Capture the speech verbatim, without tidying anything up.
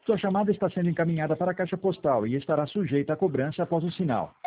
Sua chamada está sendo encaminhada para a caixa postal e estará sujeita a cobrança após o sinal.